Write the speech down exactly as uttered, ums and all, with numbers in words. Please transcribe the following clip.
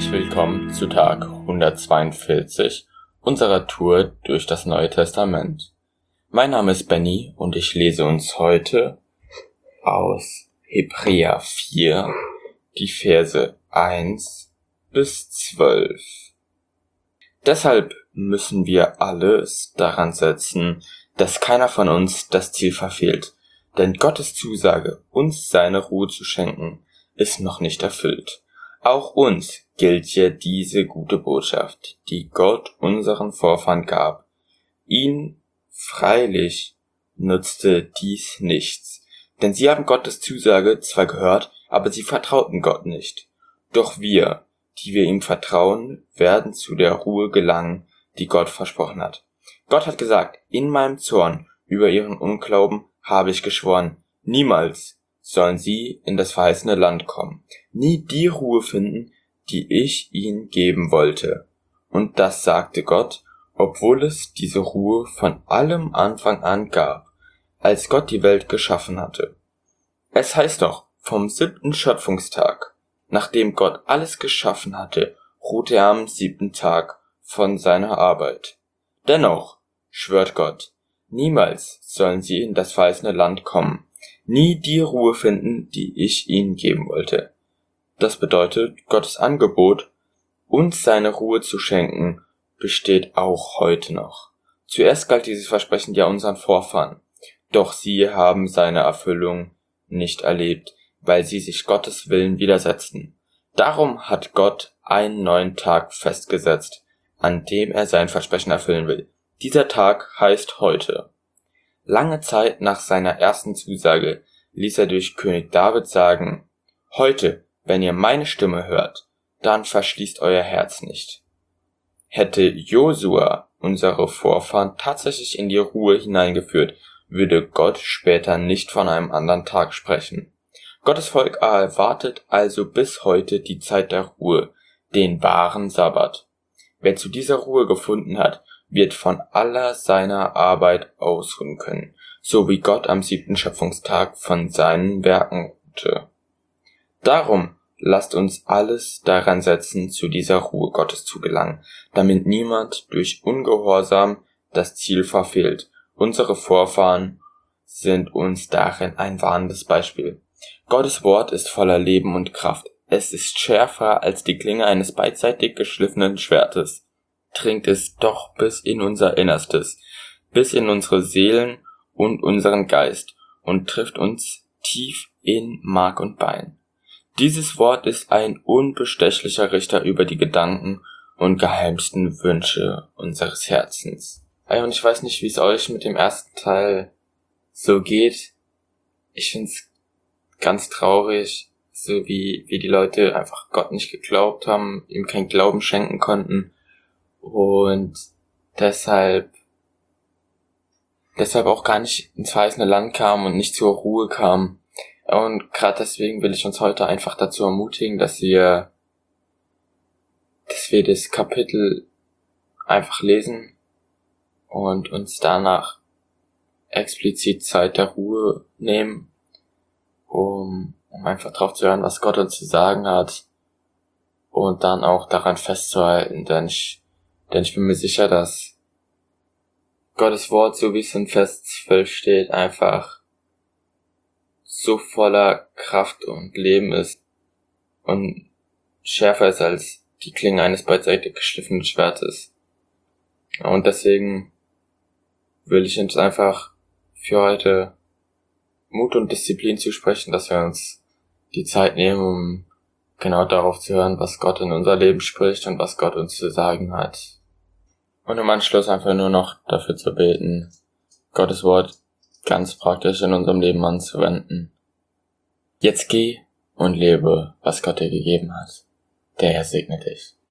Herzlich willkommen zu Tag hundertzweiundvierzig unserer Tour durch das Neue Testament. Mein Name ist Benny und ich lese uns heute aus Hebräer vier die Verse eins bis zwölf. Deshalb müssen wir alles daran setzen, dass keiner von uns das Ziel verfehlt, denn Gottes Zusage, uns seine Ruhe zu schenken, ist noch nicht erfüllt. Auch uns gilt ja diese gute Botschaft, die Gott unseren Vorfahren gab. Ihnen freilich nutzte dies nichts, denn sie haben Gottes Zusage zwar gehört, aber sie vertrauten Gott nicht. Doch wir, die wir ihm vertrauen, werden zu der Ruhe gelangen, die Gott versprochen hat. Gott hat gesagt, in meinem Zorn über ihren Unglauben habe ich geschworen, niemals sollen sie in das verheißene Land kommen, nie die Ruhe finden, die ich ihnen geben wollte. Und das sagte Gott, obwohl es diese Ruhe von allem Anfang an gab, als Gott die Welt geschaffen hatte. Es heißt doch, vom siebten Schöpfungstag, nachdem Gott alles geschaffen hatte, ruhte er am siebten Tag von seiner Arbeit. Dennoch schwört Gott, niemals sollen sie in das verheißene Land kommen, nie die Ruhe finden, die ich ihnen geben wollte. Das bedeutet, Gottes Angebot, uns seine Ruhe zu schenken, besteht auch heute noch. Zuerst galt dieses Versprechen ja unseren Vorfahren, doch sie haben seine Erfüllung nicht erlebt, weil sie sich Gottes Willen widersetzten. Darum hat Gott einen neuen Tag festgesetzt, an dem er sein Versprechen erfüllen will. Dieser Tag heißt heute. Lange Zeit nach seiner ersten Zusage ließ er durch König David sagen, heute, wenn ihr meine Stimme hört, dann verschließt euer Herz nicht. Hätte Josua unsere Vorfahren tatsächlich in die Ruhe hineingeführt, würde Gott später nicht von einem anderen Tag sprechen. Gottes Volk erwartet also bis heute die Zeit der Ruhe, den wahren Sabbat. Wer zu dieser Ruhe gefunden hat, wird von aller seiner Arbeit ausruhen können, so wie Gott am siebten Schöpfungstag von seinen Werken ruhte. Darum lasst uns alles daran setzen, zu dieser Ruhe Gottes zu gelangen, damit niemand durch Ungehorsam das Ziel verfehlt. Unsere Vorfahren sind uns darin ein warnendes Beispiel. Gottes Wort ist voller Leben und Kraft. Es ist schärfer als die Klinge eines beidseitig geschliffenen Schwertes. Dringt es doch bis in unser Innerstes, bis in unsere Seelen und unseren Geist und trifft uns tief in Mark und Bein. Dieses Wort ist ein unbestechlicher Richter über die Gedanken und geheimsten Wünsche unseres Herzens. Und ich weiß nicht, wie es euch mit dem ersten Teil so geht. Ich find's ganz traurig, so wie, wie die Leute einfach Gott nicht geglaubt haben, ihm keinen Glauben schenken konnten. Und deshalb deshalb auch gar nicht ins verheißene Land kam und nicht zur Ruhe kam. Und gerade deswegen will ich uns heute einfach dazu ermutigen, dass wir dass wir das Kapitel einfach lesen und uns danach explizit Zeit der Ruhe nehmen, um, um einfach drauf zu hören, was Gott uns zu sagen hat und dann auch daran festzuhalten, denn ich Denn ich bin mir sicher, dass Gottes Wort, so wie es in Vers zwölf steht, einfach so voller Kraft und Leben ist und schärfer ist als die Klinge eines beidseitig geschliffenen Schwertes. Und deswegen will ich uns einfach für heute Mut und Disziplin zusprechen, dass wir uns die Zeit nehmen, um genau darauf zu hören, was Gott in unser Leben spricht und was Gott uns zu sagen hat. Und im Anschluss einfach nur noch dafür zu beten, Gottes Wort ganz praktisch in unserem Leben anzuwenden. Jetzt geh und lebe, was Gott dir gegeben hat. Der Herr segne dich.